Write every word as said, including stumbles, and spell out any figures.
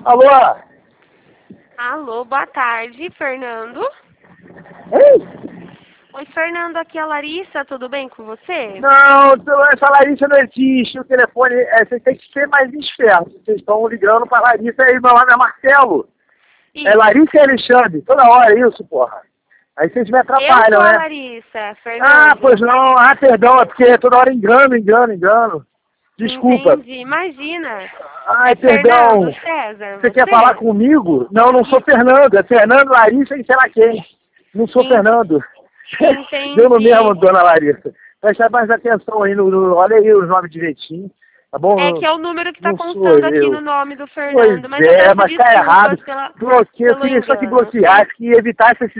Alô? Alô, boa tarde, Fernando. Ei? Oi, Fernando, aqui é a Larissa, tudo bem com você? Não, essa Larissa não existe, o telefone, é, vocês têm que ser mais espertos. Vocês estão ligando pra Larissa aí, meu nome é Marcelo. Isso. É Larissa e Alexandre, toda hora isso, porra. Aí vocês me Eu atrapalham, sou a né? Larissa, Fernando. Ah, pois não, ah, perdão, é porque toda hora engano, engano, engano. Desculpa. Entendi, imagina. Ai, É perdão. Fernando César, Você você? quer falar comigo? Não, não sou Fernando, é Fernando, Larissa e sei lá quem. Não sou Sim. Fernando. Entendi. Deu no mesmo, dona Larissa. Presta mais atenção aí, no, no, olha aí os nomes direitinho, tá bom? É que é o número que está Não sou constando aqui eu. no nome do Pois Fernando, mas eu é, peço mas tá errado. desculpas pela, Bloqueio, eu pelo queria só que engano. bloqueasse, que evitasse esse